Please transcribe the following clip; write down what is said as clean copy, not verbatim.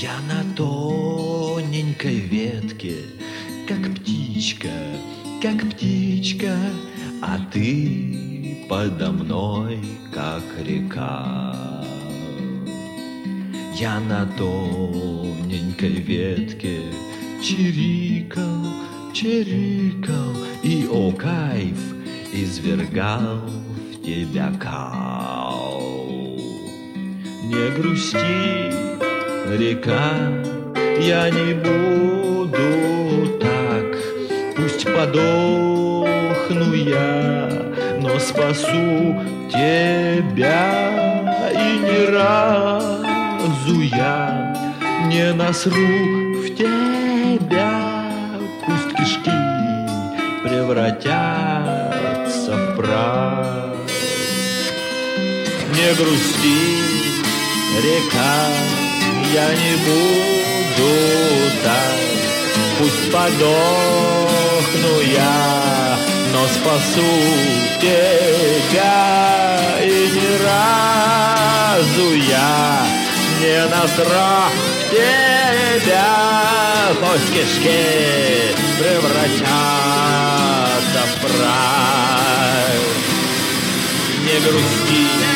Я на тоненькой ветке, как птичка, а ты подо мной, как река. Я на тоненькой ветке чирикал, чирикал, и, о кайф, извергал в тебя кал. Не грусти, река, я не буду так, пусть подохну я, но спасу тебя, и ни разу я не насру в тебя, пусть кишки превратятся в прах. Не грусти, река, я не буду так, пусть подохну я, но спасу тебя, и ни разу я не насрал в тебя, пусть кишки превратятся в прах. Не грусти,